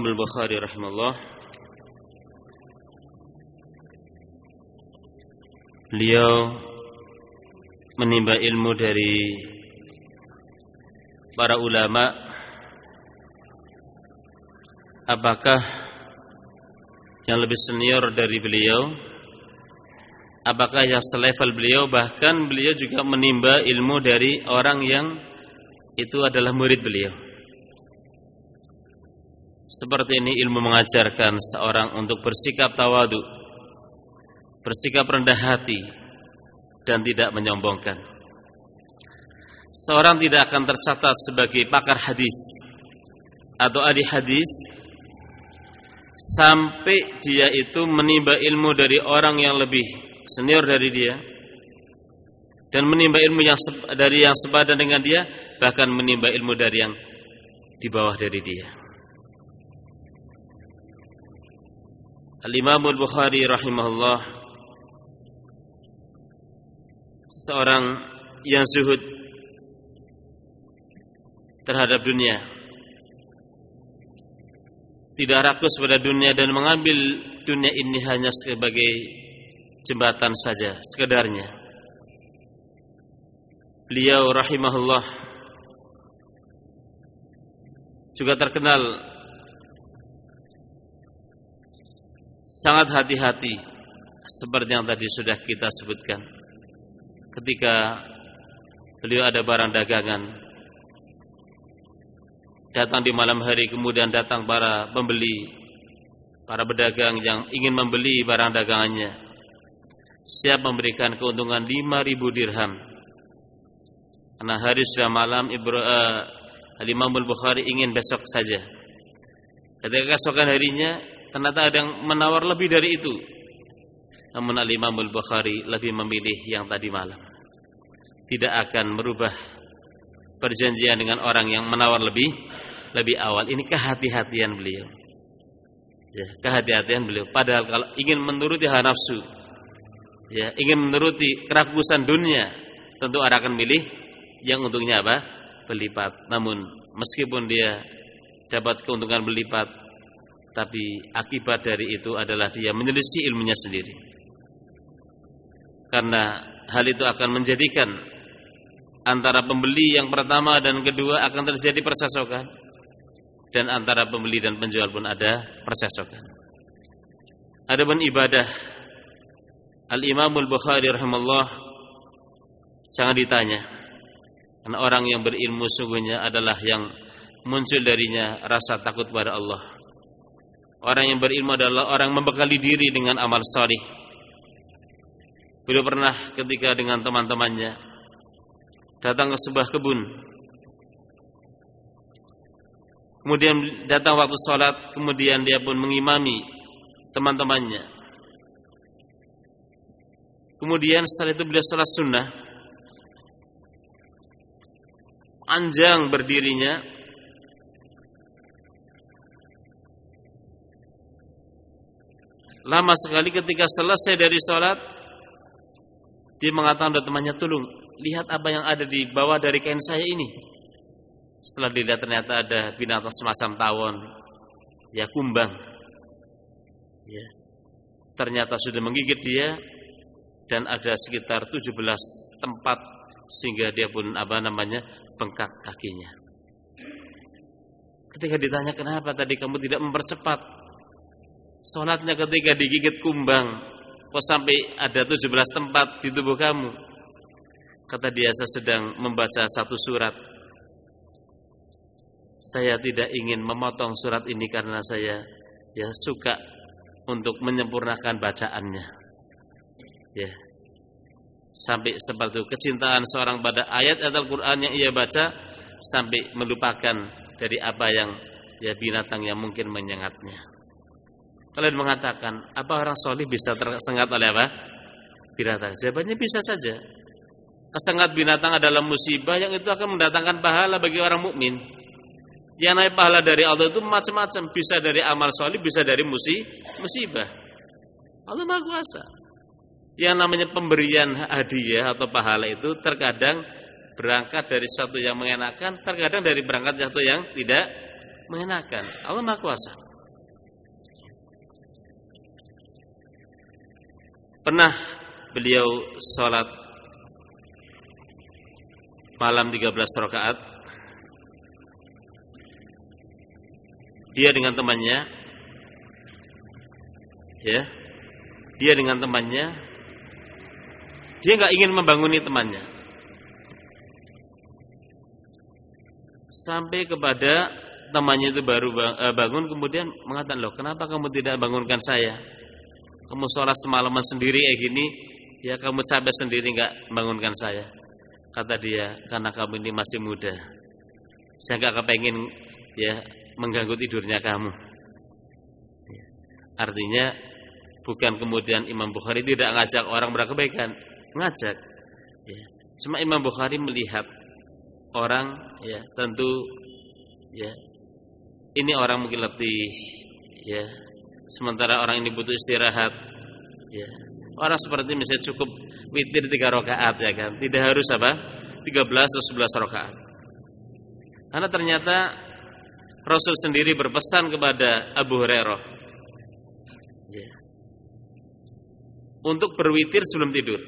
Al-Bukhari rahimahullah, beliau menimba ilmu dari para ulama. Apakah yang lebih senior dari beliau? Apakah yang selevel beliau? Bahkan beliau juga menimba ilmu dari orang yang itu adalah murid beliau. Seperti ini ilmu mengajarkan seorang untuk bersikap tawadu, bersikap rendah hati, dan tidak menyombongkan. Seorang tidak akan tercatat sebagai pakar hadis atau ahli hadis sampai dia itu menimba ilmu dari orang yang lebih senior dari dia, dan menimba ilmu dari yang sepadan dengan dia, bahkan menimba ilmu dari yang di bawah dari dia. Al-Imam Al-Bukhari rahimahullah, seorang yang zuhud terhadap dunia, tidak rakus pada dunia dan mengambil dunia ini hanya sebagai jembatan saja sekedarnya. Beliau rahimahullah juga terkenal sangat hati-hati, seperti yang tadi sudah kita sebutkan. Ketika beliau ada barang dagangan, datang di malam hari, kemudian datang para pembeli, para pedagang yang ingin membeli barang dagangannya, siap memberikan keuntungan 5.000 dirham. Karena hari sudah malam, Al-Imam Al-Bukhari ingin besok saja. Ketika keesokan harinya, ternyata ada yang menawar lebih dari itu. Namun Al-Imam Al-Bukhari lebih memilih yang tadi malam. Tidak akan merubah perjanjian dengan orang yang menawar lebih awal. Ini kehati-hatian beliau. Ya, kehati-hatian beliau. Padahal kalau ingin menuruti hawa nafsu, ya, ingin menuruti kerakusan dunia, tentu orang akan milih yang untungnya apa? Berlipat. Namun meskipun dia dapat keuntungan berlipat, tapi akibat dari itu adalah dia menyelisih ilmunya sendiri. Karena hal itu akan menjadikan antara pembeli yang pertama dan kedua akan terjadi percekcokan, dan antara pembeli dan penjual pun ada percekcokan. Adapun ibadah, Al-Imam Al-Bukhari rahimahullah jangan ditanya. Karena orang yang berilmu sungguhnya adalah yang muncul darinya rasa takut pada Allah. Orang yang berilmu adalah orang membekali diri dengan amal salih. Beliau pernah ketika dengan teman-temannya datang ke sebuah kebun. Kemudian datang waktu sholat, kemudian dia pun mengimami teman-temannya. Kemudian setelah itu beliau sholat sunnah, panjang berdirinya. Lama sekali. Ketika selesai dari sholat, dia mengatakan kepada temannya, "Tolong lihat apa yang ada di bawah dari kain saya ini." Setelah dilihat ternyata ada binatang semacam tawon, ya, kumbang. Ya, ternyata sudah menggigit dia, dan ada sekitar 17 tempat sehingga dia pun bengkak kakinya. Ketika ditanya, "Kenapa tadi kamu tidak mempercepat sholatnya ketika digigit kumbang, kok sampai ada 17 tempat di tubuh kamu?" Kata dia, "Saya sedang membaca satu surat. Saya tidak ingin memotong surat ini karena saya suka untuk menyempurnakan bacaannya." Ya. Sampai seperti itu kecintaan seorang pada ayat Al-Qur'an yang ia baca, sampai melupakan dari apa yang binatang yang mungkin menyengatnya. Kalian mengatakan, apa orang solih bisa tersengat oleh apa? Binatang. Jawabannya bisa saja. Kesengat binatang adalah musibah yang itu akan mendatangkan pahala bagi orang mukmin. Yang naik pahala dari Allah itu macam-macam, bisa dari amal solih, bisa dari musibah. Allah Maha Kuasa. Yang namanya pemberian hadiah atau pahala itu terkadang berangkat dari sesuatu yang mengenakan, terkadang dari berangkat sesuatu yang tidak mengenakan. Allah Maha Kuasa. Pernah beliau sholat malam 13 rakaat. Dia dengan temannya, ya, dia nggak ingin membanguni temannya, sampai kepada temannya itu baru bangun, kemudian mengatakan, loh, kenapa kamu tidak bangunkan saya? Kamu sholat semalaman sendiri kayak gini, ya kamu capek sendiri nggak bangunkan saya. Kata dia, karena kamu ini masih muda, saya nggak kepengen ya mengganggu tidurnya kamu. Artinya bukan kemudian Imam Bukhari tidak ngajak orang berkebaikan, ngajak. Ya. Cuma Imam Bukhari melihat orang, ya tentu, ya ini orang mungkin letih, ya. Sementara orang ini butuh istirahat, ya. Orang seperti misalnya cukup witir 3 rakaat, ya kan. Tidak harus 13 atau 11 rakaat. Karena ternyata Rasul sendiri berpesan kepada Abu Hurairah, ya, untuk berwitir sebelum tidur.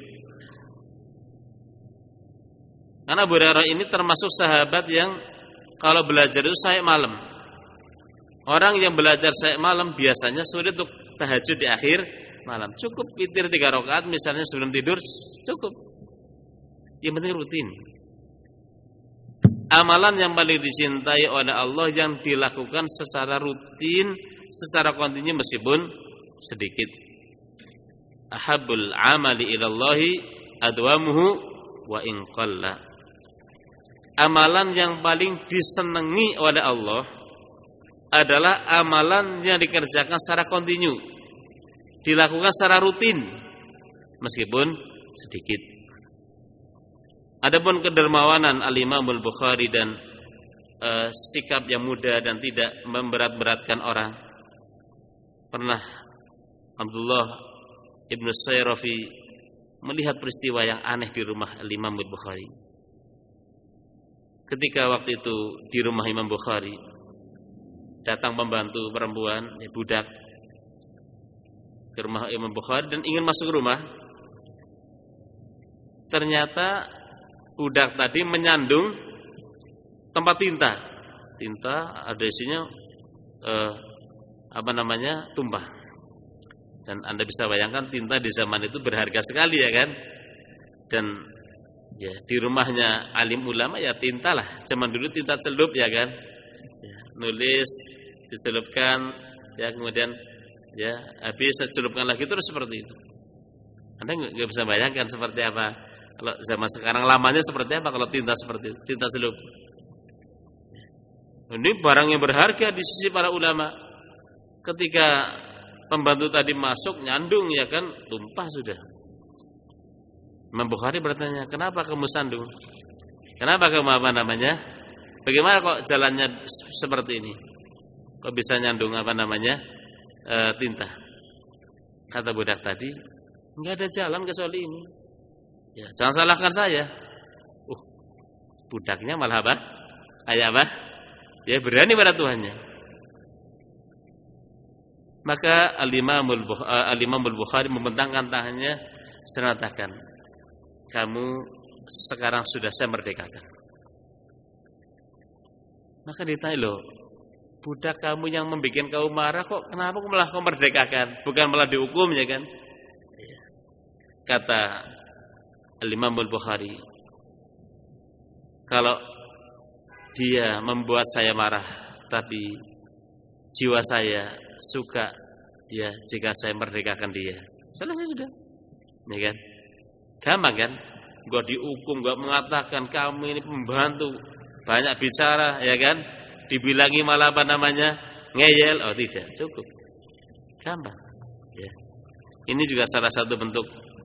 Karena Abu Hurairah ini termasuk sahabat yang kalau belajar itu sampai malam. Orang yang belajar sampai malam biasanya sulit untuk tahajud di akhir malam. Cukup witir 3 rakaat misalnya sebelum tidur, cukup. Yang penting rutin. Amalan yang paling dicintai oleh Allah yang dilakukan secara rutin, secara kontinu meskipun sedikit. Ahabbul amali ilallahi adwamuhu wa in qalla. Amalan yang paling disenangi oleh Allah adalah amalan yang dikerjakan secara kontinu, dilakukan secara rutin meskipun sedikit. Adapun kedermawanan Al-Imam Al-Bukhari dan sikap yang mudah dan tidak memberat-beratkan orang. Pernah Abdullah Ibn Sayrafi melihat peristiwa yang aneh di rumah Al-Imam Al-Bukhari. Ketika waktu itu di rumah Imam Bukhari datang pembantu perempuan, budak, ke rumah Imam Bukhari dan ingin masuk ke rumah. Ternyata budak tadi menyandung tempat tinta. Tinta ada isinya tumpah. Dan Anda bisa bayangkan tinta di zaman itu berharga sekali, ya kan? Dan ya di rumahnya alim ulama ya tinta lah. Zaman dulu tinta celup, ya kan? Ya, nulis dicelupkan, ya kemudian ya habis celupkan lagi terus seperti itu. Anda nggak bisa bayangkan seperti apa. Kalau zaman sekarang lamanya seperti apa kalau tinta seperti itu, tinta celup. Ini barang yang berharga di sisi para ulama. Ketika pembantu tadi masuk nyandung, ya kan, tumpah sudah. Imam Bukhari bertanya, kenapa kamu sandung? Kenapa kamu bagaimana kok jalannya seperti ini? Kok bisa nyandung tinta? Kata budak tadi, enggak ada jalan kecuali ini. Ya, jangan salahkan saya. Budaknya malah apa? Kayak apa? Ya berani pada Tuhannya. Maka Al-Imam Al-Bukhari membentangkan tangannya, mengatakan, kamu sekarang sudah saya merdekakan. Maka ditanya, loh, budak kamu yang membuat kau marah, kok kenapa malah kau merdekakan? Bukan malah dihukum, ya kan? Kata Al-Imam Al-Bukhari, kalau dia membuat saya marah, tapi jiwa saya suka, ya jika saya merdekakan dia, selesai sudah, ya kan? Gampang kan? Gak dihukum, gak mengatakan kamu ini pembantu, banyak bicara, ya kan? Dibilangi malah ngeyel, oh tidak, cukup, gampang. Ya. Ini juga salah satu bentuk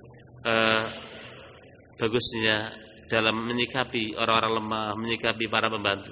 bagusnya dalam menyikapi orang-orang lemah, menyikapi para pembantu.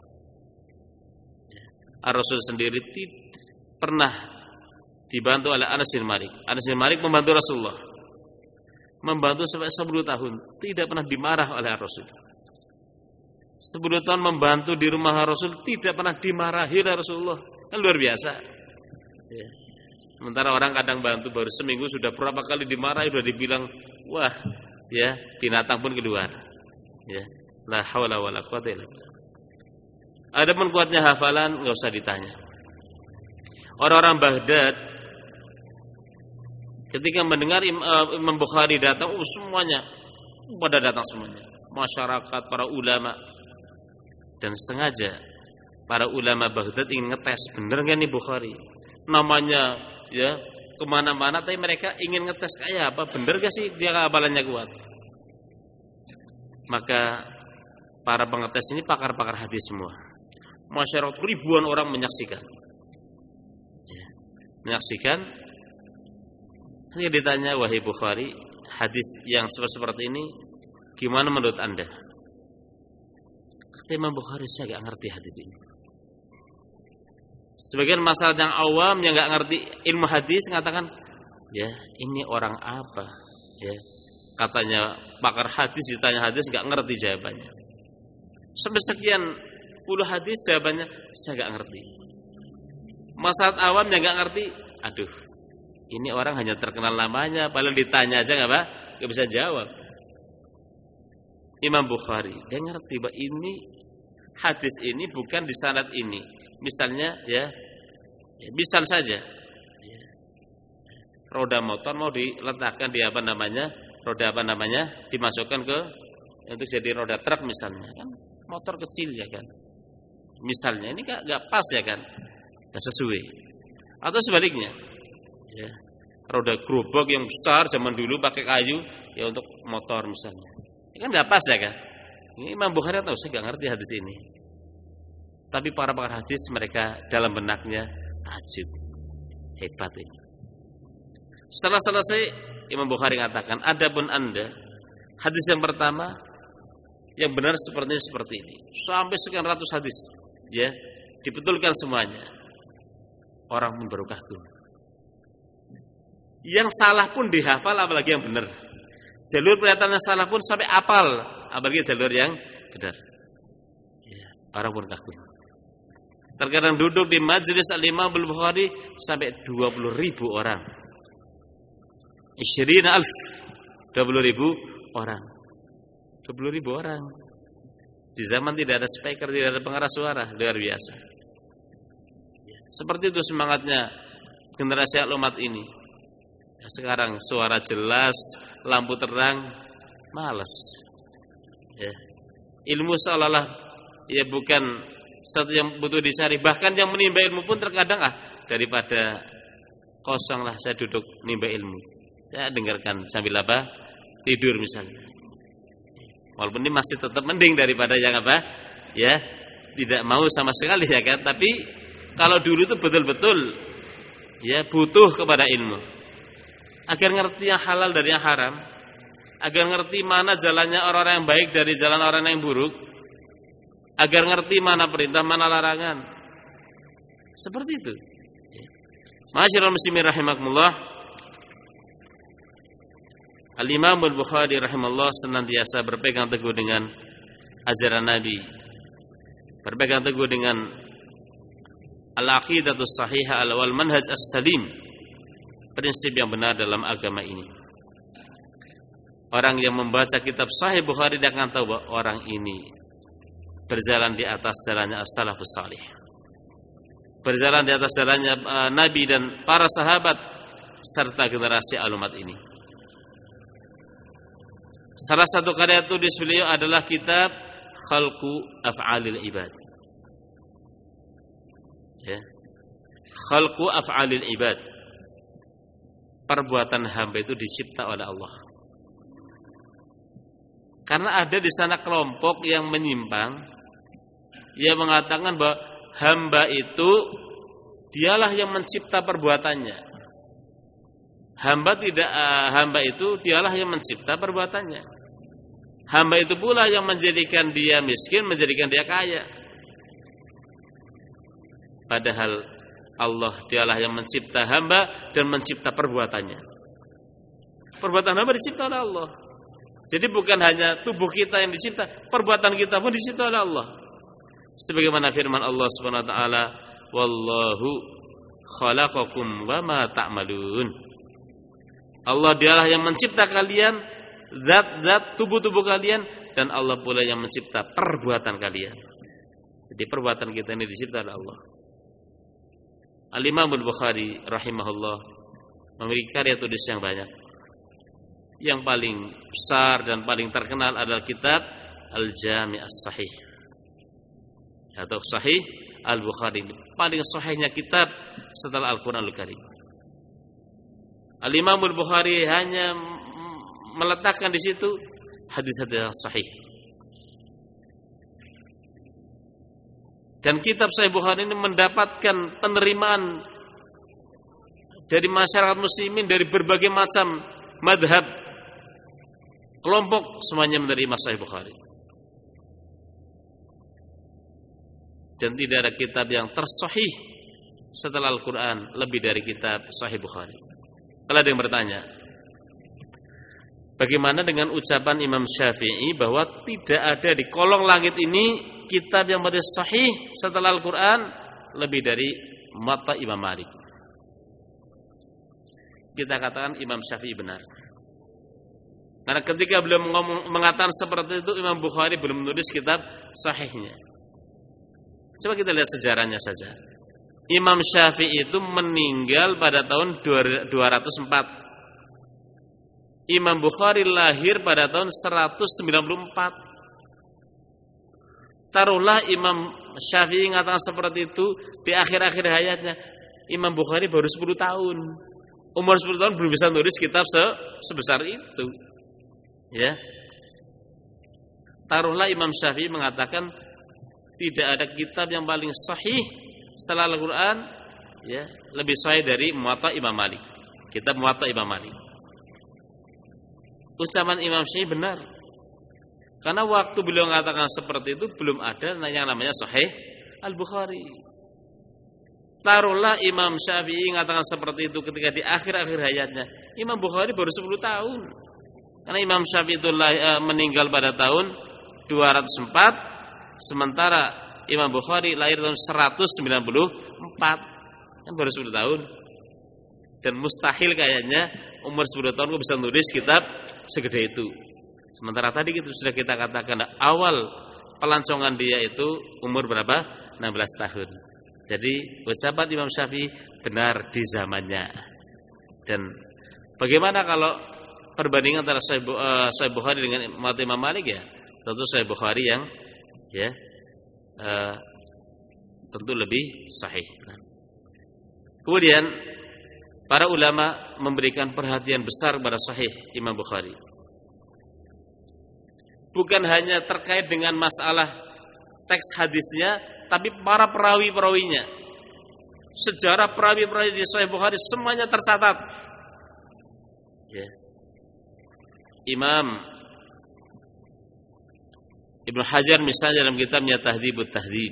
Rasul sendiri pernah dibantu oleh Anas bin Malik. Anas bin Malik membantu Rasulullah, membantu sampai 10 tahun, tidak pernah dimarah oleh Rasul. 10 tahun membantu di rumah Rasul, tidak pernah dimarahi oleh Rasulullah. Kan luar biasa. Ya. Sementara orang kadang bantu baru seminggu sudah berapa kali dimarahi, sudah dibilang, wah, ya, binatang pun keluar. Ya, la haula wala quwwata illa billah. Adapun kuatnya hafalan enggak usah ditanya. Orang-orang Baghdad ketika mendengar Imam Bukhari datang, semuanya pada datang semuanya. Masyarakat, para ulama, dan sengaja para ulama Baghdad ingin ngetes bener nggak nih Bukhari. Namanya ya kemana-mana, tapi mereka ingin ngetes kayak apa, bener gak sih dia hafalannya kuat. Maka para pengetes ini pakar-pakar hadis semua. Masyarakat ribuan orang menyaksikan. Ya, menyaksikan. Hanya ditanya, wahai Bukhari, hadis yang seperti ini gimana menurut Anda? Kata Imam Bukhari, saya gak ngerti hadis ini. Sebagian masalah yang awam yang gak ngerti ilmu hadis mengatakan, ya ini orang apa? Ya, katanya pakar hadis, ditanya hadis gak ngerti jawabannya. Sampai sekian puluh hadis jawabannya saya gak ngerti. Masalah awam yang gak ngerti, aduh, ini orang hanya terkenal namanya, padahal ditanya aja gak bisa jawab. Imam Bukhari dia ngerti bahwa ini hadis ini bukan di sanad ini. Misalnya ya misal saja ya, roda motor mau diletakkan di dimasukkan ke untuk jadi roda truk misalnya, kan motor kecil ya kan. Misalnya ini gak pas ya kan, gak sesuai. Atau sebaliknya ya, roda gerobak yang besar zaman dulu pakai kayu ya untuk motor misalnya, ini kan gak pas ya kan. Ini Imam Bukhari tahu, saya gak ngerti hadis ini, tapi para pakar hadis mereka dalam benaknya tajib, hebat ini. Setelah selesai Imam Bukhari mengatakan, adapun Anda hadis yang pertama yang benar seperti ini, sampai sekian ratus hadis ya dibetulkan semuanya, orang pun baru kagum. Yang salah pun dihafal, apalagi yang benar. Jalur pernyataannya salah pun sampai apal, apalagi jalur yang benar. Ya, orang pun kagum. Terkadang duduk di majelis Al-Imam Al-Bukhari sampai 20.000 orang. 20.000 orang. 20.000 orang. Di zaman tidak ada speaker, tidak ada pengeras suara, luar biasa. Seperti itu semangatnya generasi umat ini. Sekarang suara jelas, lampu terang, malas. Ya. Ilmu seolah-olah ya bukan satu yang butuh dicari. Bahkan yang menimba ilmu pun terkadang daripada kosong lah saya duduk menimba ilmu, saya dengarkan sambil tidur misalnya. Walaupun ini masih tetap mending daripada yang ya tidak mau sama sekali ya kan. Tapi kalau dulu itu betul-betul ya butuh kepada ilmu, agar ngerti yang halal dari yang haram, agar ngerti mana jalannya orang-orang yang baik dari jalan orang yang buruk, agar ngerti mana perintah, mana larangan. Seperti itu. Ma'asyiral muslimin rahimakumullah, Al-Imam Al-Bukhari rahimahullah senantiasa berpegang teguh dengan ajaran Nabi, berpegang teguh dengan al-aqidatus sahihah wal manhaj as-salim, prinsip yang benar dalam agama ini. Orang yang membaca kitab Sahih Bukhari dia akan tahu bahwa orang ini berjalan di atas jalannya as-salafus salih, berjalan di atas jalannya Nabi dan para sahabat serta generasi umat ini. Salah satu karya tulis beliau adalah kitab Khalqu Af'alil Ibad. Ya. Khalqu Af'alil Ibad. Perbuatan hamba itu dicipta oleh Allah. Karena ada di sana kelompok yang menyimpang, yang mengatakan bahwa hamba itu dialah yang mencipta perbuatannya. Hamba itu dialah yang mencipta perbuatannya. Hamba itu pula yang menjadikan dia miskin, menjadikan dia kaya. Padahal Allah dialah yang mencipta hamba dan mencipta perbuatannya. Perbuatan hamba dicipta oleh Allah. Jadi bukan hanya tubuh kita yang dicipta, perbuatan kita pun dicipta oleh Allah. Sebagaimana firman Allah Subhanahu wa taala, "Wallahu khalaqakum wa ma ta'malun. Allah dialah yang mencipta kalian, zat-zat tubuh-tubuh kalian, dan Allah pula yang mencipta perbuatan kalian. Jadi perbuatan kita ini dicipta oleh Allah. Al-Imam Al-Bukhari rahimahullah memiliki karya tulis yang banyak. Yang paling besar dan paling terkenal adalah kitab Al-Jami' As-Sahih atau Sahih Al-Bukhari. Paling sahihnya kitab setelah Al-Qur'anul Karim. Al-Imam Al-Bukhari hanya meletakkan di situ hadis-hadis yang sahih. Dan kitab Sahih Bukhari ini mendapatkan penerimaan dari masyarakat muslimin dari berbagai macam madhab, kelompok, semuanya menerima Sahih Bukhari. Dan tidak ada kitab yang tersahih setelah Al-Quran lebih dari kitab Sahih Bukhari. Kalau ada yang bertanya, bagaimana dengan ucapan Imam Syafi'i bahwa tidak ada di kolong langit ini kitab yang lebih sahih setelah Al-Quran lebih dari Muwatta Imam Malik? Kita katakan Imam Syafi'i benar. Karena ketika beliau mengatakan seperti itu, Imam Bukhari belum menulis kitab sahihnya. Coba kita lihat sejarahnya saja. Imam Syafi'i itu meninggal pada tahun 204. Imam Bukhari lahir pada tahun 194. Taruhlah Imam Syafi'i mengatakan seperti itu di akhir-akhir hayatnya. Imam Bukhari baru 10 tahun. Umur 10 tahun belum bisa nulis kitab sebesar itu. Ya. Taruhlah Imam Syafi'i mengatakan tidak ada kitab yang paling sahih setelah Al-Quran, ya, lebih sahih dari Muwatta Imam Malik. Kitab Muwatta Imam Malik. Ucapan Imam Syafi'i benar. Karena waktu beliau mengatakan seperti itu belum ada yang namanya Sahih Al-Bukhari. Taruhlah Imam Syafi'i mengatakan seperti itu ketika di akhir-akhir hayatnya. Imam Bukhari baru 10 tahun. Karena Imam Syafi'i itu meninggal pada tahun 204. Sementara Imam Bukhari lahir tahun 194. Kan baru 10 tahun. Dan mustahil kayaknya umur 10 tahun kok bisa nulis kitab segede itu. Sementara tadi kita sudah kita katakan awal pelancongan dia itu umur berapa? 16 tahun. Jadi ucapan Imam Syafi'i benar di zamannya. Dan bagaimana kalau perbandingan antara Sahih Bukhari dengan Muwatta Imam Malik, ya? Tentu Sahih Bukhari yang tentu lebih sahih. Kemudian para ulama memberikan perhatian besar pada Sahih Imam Bukhari. Bukan hanya terkait dengan masalah teks hadisnya, tapi para perawi-perawinya. Sejarah perawi-perawi di Sahih Bukhari semuanya tercatat. Ya. Imam Ibnu Hajar misalnya dalam kitabnya Tahdzibut Tahdzib,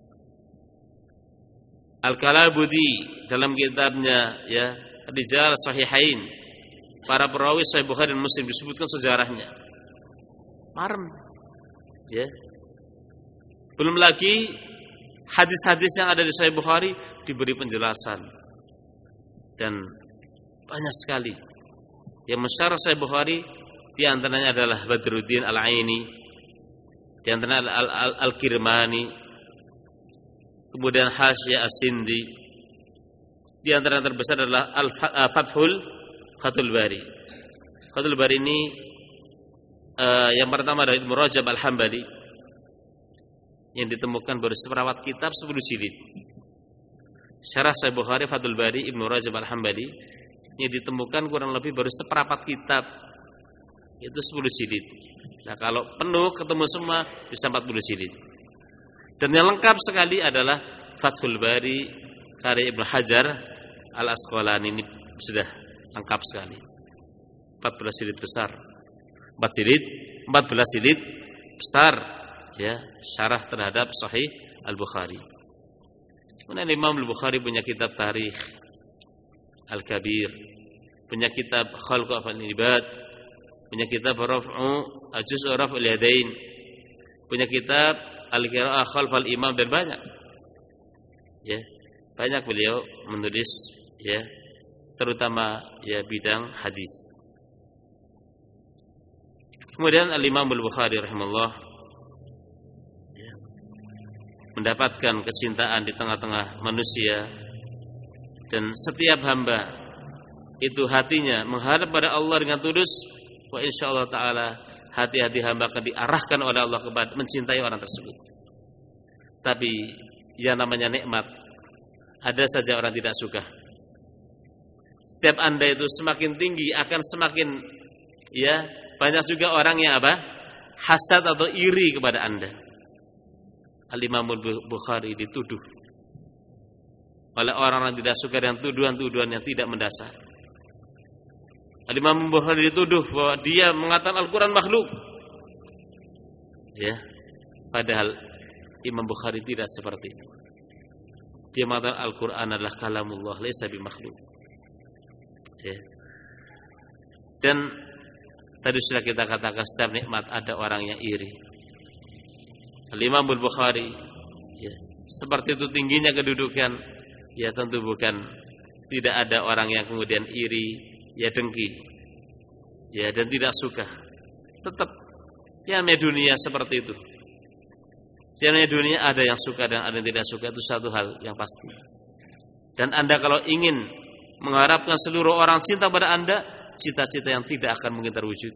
Al-Kalabudi dalam kitabnya ya Rijal Sahihain, para perawi Sahih Bukhari dan Muslim disebutkan sejarahnya. Marem. Ya. Belum lagi hadis-hadis yang ada di Sahih Bukhari diberi penjelasan. Dan banyak sekali yang mensyarah Sahih Bukhari, di antaranya adalah Badruddin Al-Aini, di antaranya Al-Kirmani, kemudian Hasyiyah As-Sindi, di antara yang terbesar adalah Fathul Bari. Fathul Bari ini yang pertama dari Ibnu Rajab Al-Hambali, yang ditemukan baru seperawat kitab 10 jilid. Syarah Sahih Bukhari Fathul Bari Ibnu Rajab Al-Hambali yang ditemukan kurang lebih baru seperempat kitab, itu 10 jilid. Nah kalau penuh ketemu semua bisa 40 jilid. Dan yang lengkap sekali adalah Fathul Bari karya Ibnu Hajar Al-Asqalani, ini sudah lengkap sekali. 14 jilid besar. 14 jilid besar, ya, syarah terhadap Sahih Al-Bukhari. Kemudian Imam Al-Bukhari punya kitab Tarikh Al-Kabir, punya kitab Khalqu Af'al Ibad, punya kitab Juz'u Raf'ul Yadain, punya kitab Al-Qira'ah Khalfal Imam, dan banyak. Ya. banyak beliau menulis ya, terutama ya bidang hadis. Kemudian Al-Imam Al-Bukhari rahimahullah ya, mendapatkan kecintaan di tengah-tengah manusia, dan setiap hamba itu hatinya menghadap pada Allah dengan tulus, wa insyaallah taala hati-hati hamba akan diarahkan oleh Allah kepada mencintai orang tersebut. Tapi yang namanya nikmat, ada saja orang tidak suka. Setiap Anda itu semakin tinggi akan semakin ya banyak juga orang yang apa? Hasad atau iri kepada Anda. Al-Imam Bukhari dituduh oleh orang yang tidak suka dengan tuduhan-tuduhan yang tidak mendasar. Al-Imam Bukhari dituduh bahwa dia mengatakan Al-Quran makhluk. Ya, padahal Imam Bukhari tidak seperti itu. Dia mengatakan Al-Quran adalah kalamullah, laisa bimakhluk. Ya. Dan tadi sudah kita katakan setiap nikmat ada orang yang iri. Al-Imam Bukhari ya, seperti itu tingginya kedudukan, ya tentu bukan, tidak ada orang yang kemudian iri, ya dengki, ya dan tidak suka. Tetap yang namanya dunia seperti itu. Yang namanya dunia ada yang suka dan ada yang tidak suka, itu satu hal yang pasti. Dan Anda kalau ingin mengharapkan seluruh orang cinta pada Anda, cita-cita yang tidak akan mungkin terwujud.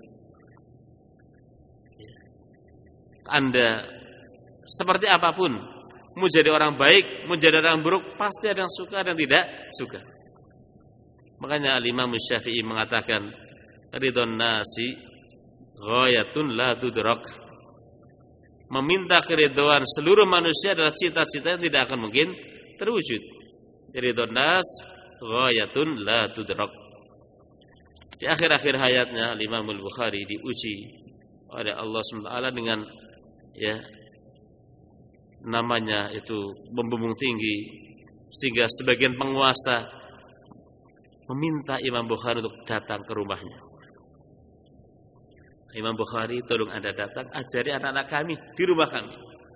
Anda seperti apapun, mau jadi orang baik, mau jadi orang buruk, pasti ada yang suka dan tidak suka. Makanya Al-Imam Syafi'i mengatakan, ridhon nasi ghayatun la tudrak. Meminta keridhaan seluruh manusia adalah cita-cita yang tidak akan mungkin terwujud. Ridhon nas ghayatun la tudrak. Di akhir-akhir hayatnya Al-Imam Al-Bukhari diuji oleh Allah SWT dengan ya namanya itu membumbung tinggi, sehingga sebagian penguasa meminta Imam Bukhari untuk datang ke rumahnya. Imam Bukhari, tolong Anda datang, ajari anak-anak kami di rumah kami.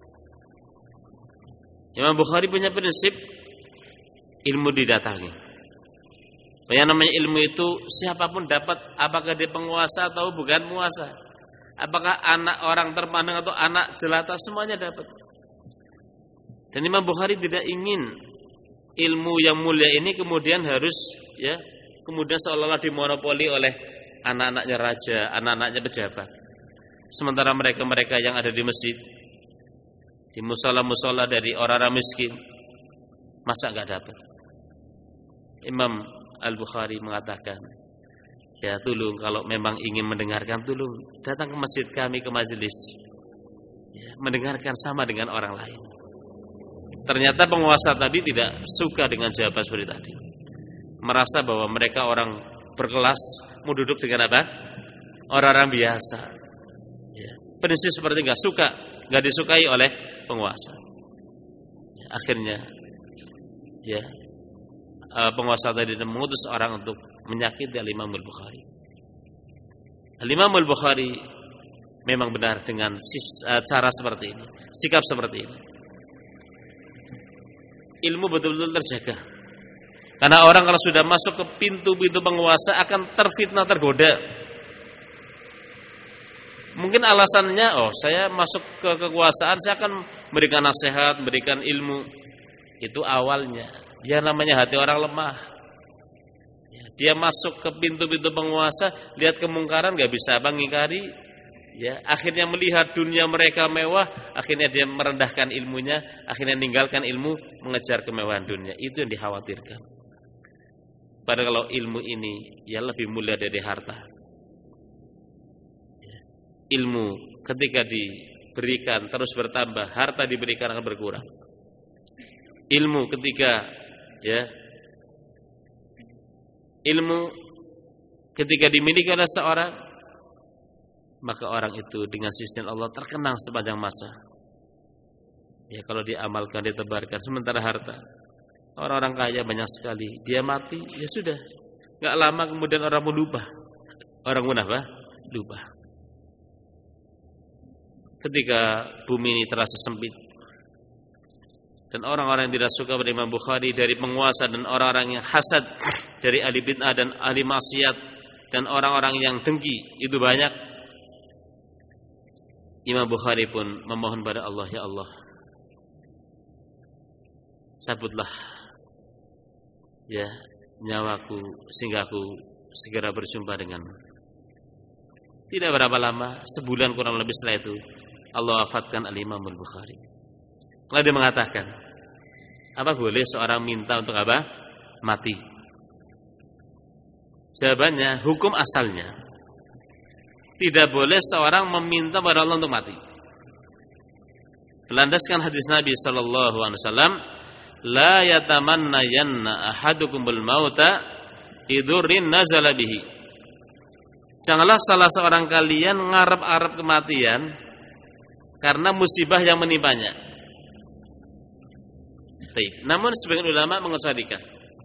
Imam Bukhari punya prinsip ilmu didatangi. Yang namanya ilmu itu siapapun dapat, apakah dia penguasa atau bukan penguasa, apakah anak orang terpandang atau anak jelata, semuanya dapat. Dan Imam Bukhari tidak ingin ilmu yang mulia ini kemudian harus ya kemudian seolah-olah dimonopoli oleh anak-anaknya raja, anak-anaknya pejabat. Sementara mereka-mereka yang ada di masjid, di musola-musola dari orang-orang miskin, masa enggak dapat? Imam Al-Bukhari mengatakan, ya tolong kalau memang ingin mendengarkan, tolong datang ke masjid kami, ke majelis ya, mendengarkan sama dengan orang lain. Ternyata penguasa tadi tidak suka dengan jawaban seperti tadi, merasa bahwa mereka orang berkelas, mau duduk dengan apa? Orang-orang biasa ya, prinsip seperti nggak disukai oleh penguasa ya, akhirnya ya penguasa tadi mengutus orang untuk menyakiti Al-Imam Al-Bukhari. Al-Imam Al-Bukhari memang benar dengan cara seperti ini, sikap seperti ini. Ilmu betul-betul terjaga. Karena orang kalau sudah masuk ke pintu-pintu penguasa akan terfitnah, tergoda. Mungkin alasannya, saya masuk ke kekuasaan, saya akan memberikan nasihat, memberikan ilmu. Itu awalnya. Ya namanya hati orang lemah. Dia masuk ke pintu-pintu penguasa, lihat kemungkaran, gak bisa ngingkari. Ya, akhirnya melihat dunia mereka mewah, akhirnya dia merendahkan ilmunya, akhirnya meninggalkan ilmu, mengejar kemewahan dunia. Itu yang dikhawatirkan. Padahal kalau ilmu ini ya lebih mulia dari harta. Ilmu ketika diberikan terus bertambah, harta diberikan akan berkurang. Ilmu ketika dimiliki oleh seorang, maka orang itu dengan sisi Allah terkenang sepanjang masa. Ya kalau diamalkan, ditebarkan. Sementara harta, orang-orang kaya banyak sekali, dia mati, ya sudah, nggak lama kemudian orang pun lupa. Orang pun apa? Lupa. Ketika bumi ini terasa sempit dan orang-orang yang tidak suka pada Imam Bukhari dari penguasa dan orang-orang yang hasad dari ahli bid'ah dan ahli maksiat dan orang-orang yang dengki, itu banyak. Imam Bukhari pun memohon pada Allah, ya Allah, cabutlah ya nyawaku sehingga aku segera berjumpa denganmu. Tidak berapa lama, sebulan kurang lebih setelah itu, Allah wafatkan Al-Imam Al-Bukhari. Lalu dia mengatakan, apa boleh seorang minta untuk apa? Mati. Jawabannya, hukum asalnya tidak boleh seorang meminta pada Allah untuk mati. Berlandaskan hadis Nabi sallallahu alaihi wasallam, la yatamannayanna ahadukumul mauta idurrin nazala bihi. Janganlah salah seorang kalian ngarep-arep kematian karena musibah yang menimpanya. Namun sebagian ulama mengecualikan.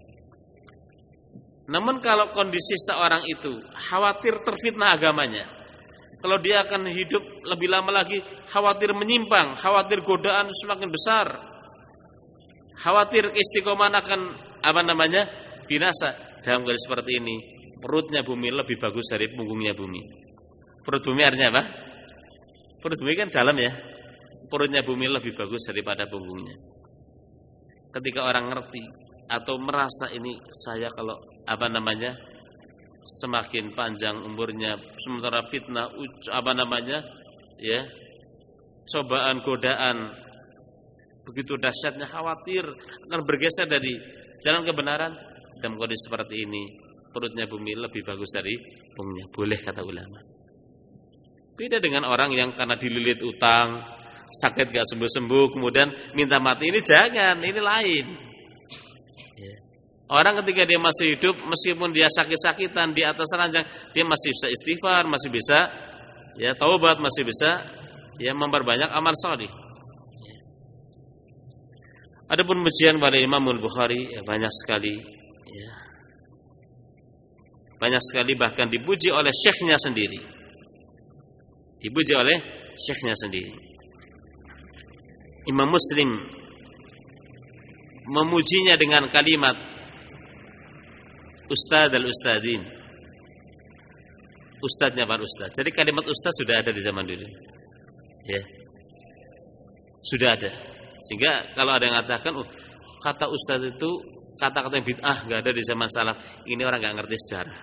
Namun kalau kondisi seorang itu khawatir terfitnah agamanya, kalau dia akan hidup lebih lama lagi, khawatir menyimpang, khawatir godaan semakin besar, khawatir keistiqomahan akan binasa. Dalam kondisi seperti ini, perutnya bumi lebih bagus dari punggungnya bumi. Perut bumi artinya apa? Perut bumi kan dalam ya. Perutnya bumi lebih bagus daripada punggungnya. Ketika orang ngerti atau merasa ini saya kalau semakin panjang umurnya, sementara fitnah cobaan godaan begitu dahsyatnya, khawatir akan bergeser dari jalan kebenaran. Dalam kondisi seperti ini, perutnya bumi lebih bagus dari punggungnya. Boleh, kata ulama. Beda dengan orang yang karena dililit utang, sakit gak sembuh-sembuh, kemudian minta mati. Ini jangan, ini lain. Orang ketika dia masih hidup, meskipun dia sakit-sakitan di atas ranjang, dia masih bisa istighfar, masih bisa taubat, masih bisa memperbanyak amal salih. Adapun pujian pada Imam Al-Bukhari banyak sekali, banyak sekali, bahkan dipuji oleh syekhnya sendiri. Dipuji oleh syekhnya sendiri. Imam Muslim memujinya dengan kalimat Ustadz al-Ustadin. Ustadznya para ustadz. Jadi kalimat ustadz sudah ada di zaman dulu. Ya. Sudah ada. Sehingga kalau ada yang mengatakan kata ustadz itu kata-kata yang bid'ah, enggak ada di zaman salaf, ini orang enggak ngerti sejarah.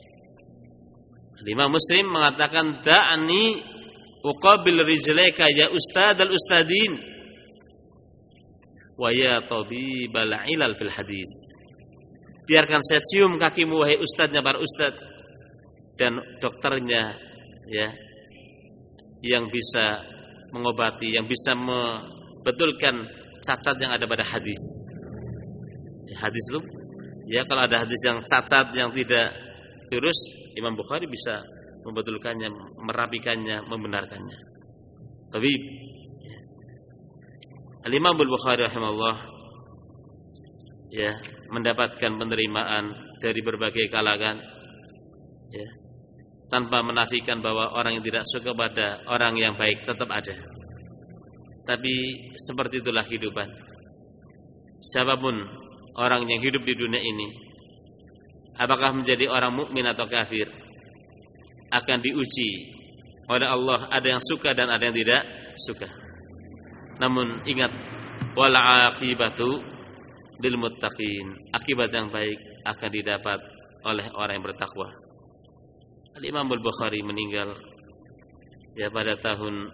Imam Muslim mengatakan da'ani uqabil rijlaika ya ustadz al-ustadin wa ya tabibal ilal fil hadis. Biarkan saya cium kakimu wahai ustadznya para ustadz dan dokternya yang bisa mengobati, yang bisa membetulkan cacat yang ada pada hadis. Hadis itu kalau ada hadis yang cacat, yang tidak lurus, Imam Bukhari bisa membetulkannya, merapikannya, membenarkannya. Tapi Al-Imam Al-Bukhari rahimahullah mendapatkan penerimaan dari berbagai kalangan, tanpa menafikan bahwa orang yang tidak suka pada orang yang baik tetap ada. Tapi seperti itulah kehidupan. Siapapun orang yang hidup di dunia ini, apakah menjadi orang mukmin atau kafir, akan diuji oleh Allah. Ada yang suka dan ada yang tidak suka. Namun ingat, wal aqibatu lil muttaqin. Akibat yang baik akan didapat oleh orang yang bertakwa. Al-Imam Al-Bukhari meninggal pada tahun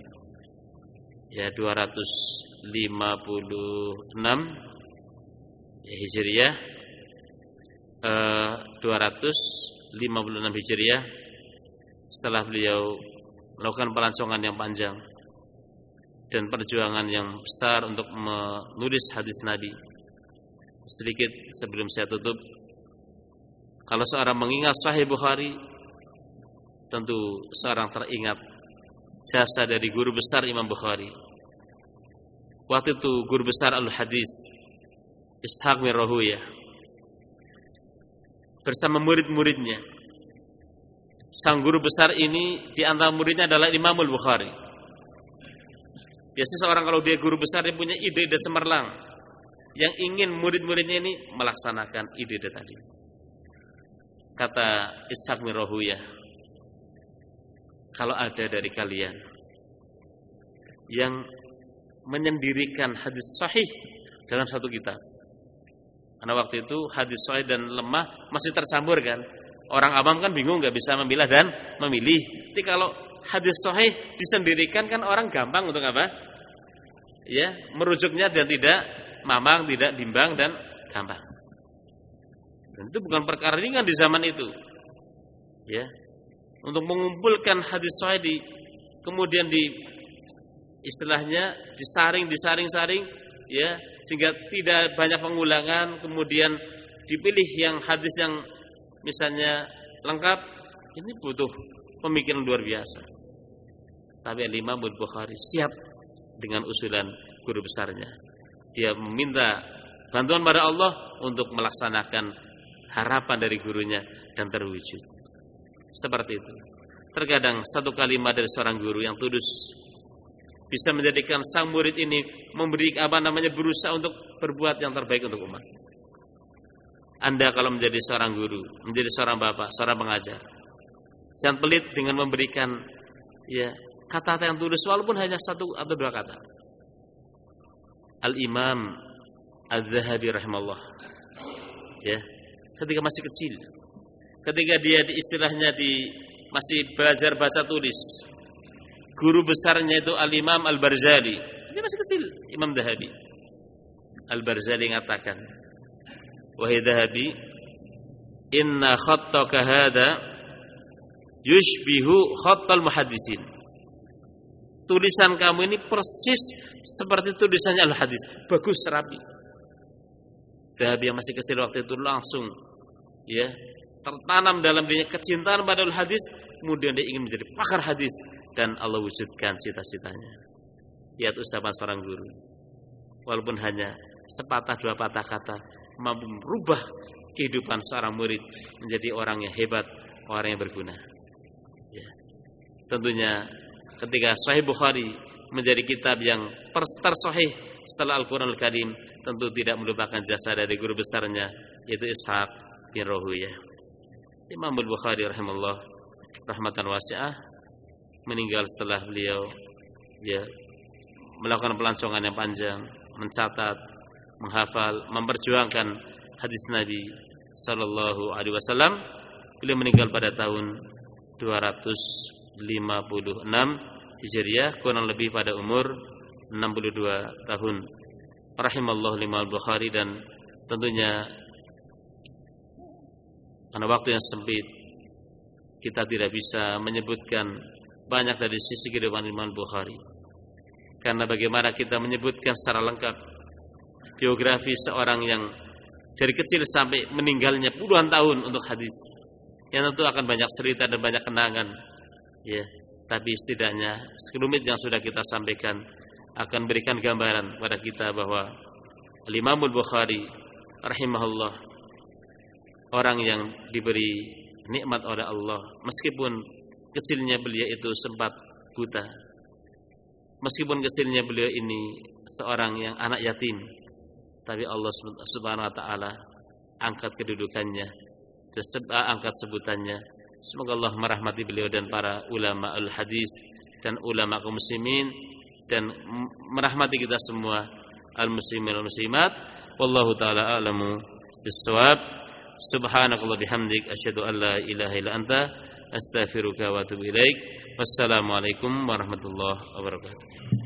256 Hijriah, 256 Hijriah, setelah beliau melakukan pelancongan yang panjang dan perjuangan yang besar untuk menulis hadis Nabi. Sedikit sebelum saya tutup, kalau seorang mengingat Sahih Bukhari, tentu seorang teringat jasa dari guru besar Imam Bukhari. Waktu itu guru besar Al-Hadis Ishaq bin Rahuyah bersama murid-muridnya. Sang guru besar ini di antara muridnya adalah Imam Al-Bukhari. Biasanya seorang kalau dia guru besar, dia punya ide-ide cemerlang, yang ingin murid-muridnya ini melaksanakan ide tadi. Kata Ishaq bin Rahuyah, kalau ada dari kalian yang menyendirikan hadis sahih dalam satu kitab, karena waktu itu hadis sahih dan lemah masih tersambur kan, orang awam kan bingung, nggak bisa memilah dan memilih. Jadi kalau hadis sahih disendirikan kan orang gampang untuk apa? Ya, merujuknya dan tidak mamang, tidak bimbang dan gampang. Dan itu bukan perkara ringan di zaman itu. Ya. Untuk mengumpulkan hadis sahih kemudian istilahnya disaring ya, sehingga tidak banyak pengulangan, kemudian dipilih yang hadis yang misalnya lengkap, ini butuh pemikiran luar biasa. Tapi Imam Bukhari siap dengan usulan guru besarnya. Dia meminta bantuan pada Allah untuk melaksanakan harapan dari gurunya dan terwujud. Seperti itu. Terkadang satu kalimat dari seorang guru yang tulus bisa menjadikan sang murid ini berusaha untuk berbuat yang terbaik untuk umat. Anda kalau menjadi seorang guru, menjadi seorang bapak, seorang pengajar, jangan pelit dengan memberikan ya kata-kata yang tulus walaupun hanya satu atau dua kata. Al-Imam Az-Zahabi rahimahullah, ya, ketika masih kecil, ketika dia masih belajar baca tulis, guru besarnya itu Al-Imam Al-Barzali, dia masih kecil, Imam Zahabi. Al-Barzali mengatakan, wahai Zahabi, inna khattaka hada yushbihu khattal muhaddisin. Tulisan kamu ini persis seperti tulisannya Al-Hadis, bagus, rapi. Zahabi yang masih kecil waktu itu langsung ya tertanam dalam dirinya kecintaan pada Al-Hadis, kemudian dia ingin menjadi pakar hadis dan Allah wujudkan cita-citanya. Lihat usapan seorang guru, walaupun hanya sepatah dua patah kata mampu merubah kehidupan seorang murid menjadi orang yang hebat, orang yang berguna. Ya. Tentunya ketika Sahih Bukhari menjadi kitab yang tersahih setelah Al-Quran Al-Karim, tentu tidak melupakan jasa dari guru besarnya, yaitu Ishaq bin Rahuyah. Imam Al-Bukhari rahimahullah rahmatan wasi'ah meninggal setelah beliau ya melakukan pelancongan yang panjang, mencatat, menghafal, memperjuangkan hadis Nabi sallallahu alaihi wasallam. Beliau meninggal pada tahun 256 Hijriah, kurang lebih pada umur 62 tahun. Rahimallahu Imam Al-Bukhari. Dan tentunya karena waktu yang sempit, kita tidak bisa menyebutkan banyak dari sisi kehidupan Imam Al-Bukhari. Karena bagaimana kita menyebutkan secara lengkap biografi seorang yang dari kecil sampai meninggalnya puluhan tahun untuk hadis, yang tentu akan banyak cerita dan banyak kenangan, ya. Tapi setidaknya sekelumit yang sudah kita sampaikan akan berikan gambaran pada kita bahwa Imam Al-Bukhari rahimahullah orang yang diberi nikmat oleh Allah, meskipun kecilnya beliau itu sempat buta, meskipun kecilnya beliau ini seorang yang anak yatim, tapi Allah Subhanahu wa taala angkat kedudukannya, angkat sebutannya. Semoga Allah merahmati beliau dan para ulama al-hadis dan ulama kaum muslimin, dan merahmati kita semua al-muslimin wal muslimat. Wallahu taala a'lamu bis-shawab. Subhanakallah bihamdik asyhadu an la ilaha illa anta astaghfiruka wa atubu ilaik. Wassalamualaikum warahmatullahi wabarakatuh.